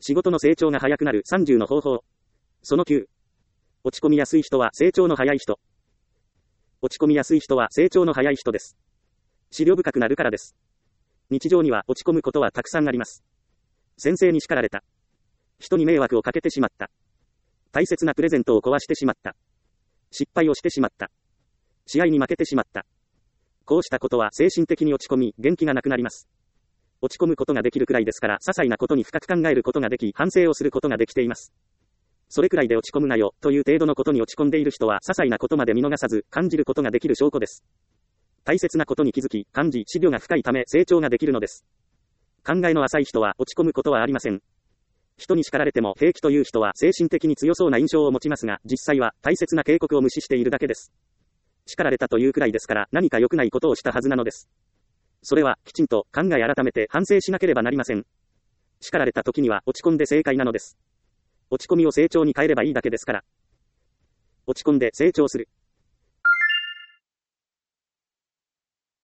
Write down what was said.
仕事の成長が早くなる30の方法。その9。落ち込みやすい人は成長の早い人。落ち込みやすい人は成長の早い人です。思慮深くなるからです。日常には落ち込むことはたくさんあります。先生に叱られた。人に迷惑をかけてしまった。大切なプレゼントを壊してしまった。失敗をしてしまった。試合に負けてしまった。こうしたことは精神的に落ち込み、元気がなくなります。落ち込むことができるくらいですから、些細なことに深く考えることができ、反省をすることができています。それくらいで落ち込むなよ、という程度のことに落ち込んでいる人は、些細なことまで見逃さず、感じることができる証拠です。大切なことに気づき、感じ、思慮が深いため、成長ができるのです。考えの浅い人は落ち込むことはありません。人に叱られても平気という人は精神的に強そうな印象を持ちますが、実際は大切な警告を無視しているだけです。叱られたというくらいですから、何か良くないことをしたはずなのです。それは、きちんと考え改めて反省しなければなりません。叱られた時には落ち込んで正解なのです。落ち込みを成長に変えればいいだけですから。落ち込んで成長する。